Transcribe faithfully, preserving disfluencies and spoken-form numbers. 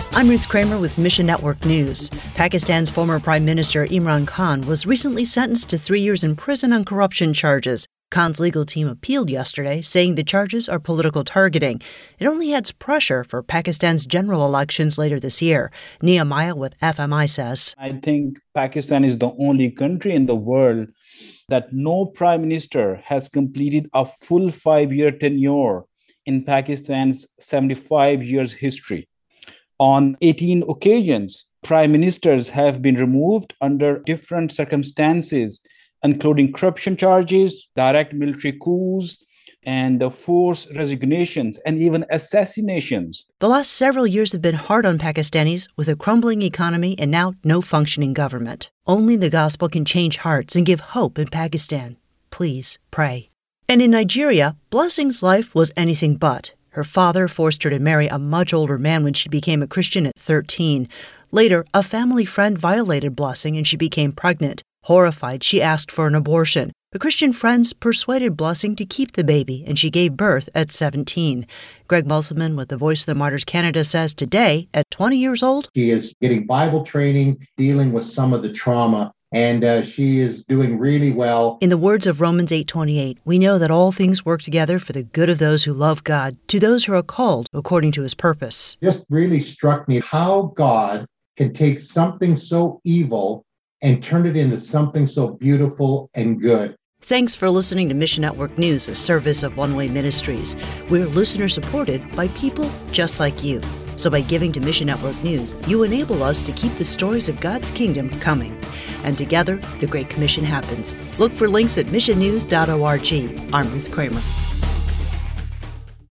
I'm Ruth Kramer with Mission Network News. Pakistan's former Prime Minister Imran Khan was recently sentenced to three years in prison on corruption charges. Khan's legal team appealed yesterday, saying the charges are political targeting. It only adds pressure for Pakistan's general elections later this year. Nehemiah with F M I says, I think Pakistan is the only country in the world that no prime minister has completed a full five-year tenure in Pakistan's seventy-five years history. On eighteen occasions, prime ministers have been removed under different circumstances, including corruption charges, direct military coups, and forced resignations, and even assassinations. The last several years have been hard on Pakistanis, with a crumbling economy and now no functioning government. Only the gospel can change hearts and give hope in Pakistan. Please pray. And in Nigeria, Blessing's life was anything but. Her father forced her to marry a much older man when she became a Christian at thirteen. Later, a family friend violated Blessing and she became pregnant. Horrified, she asked for an abortion. But Christian friends persuaded Blessing to keep the baby, and she gave birth at seventeen. Greg Musselman with the Voice of the Martyrs Canada says today, at twenty years old, she is getting Bible training, dealing with some of the trauma, and uh, she is doing really well. In the words of Romans eight twenty-eight, we know that all things work together for the good of those who love God, to those who are called according to his purpose. Just really struck me how God can take something so evil and turn it into something so beautiful and good. Thanks for listening to Mission Network News, a service of One Way Ministries. We're listener-supported by people just like you. So by giving to Mission Network News, you enable us to keep the stories of God's kingdom coming. And together, the Great Commission happens. Look for links at mission news dot org. I'm Ruth Kramer.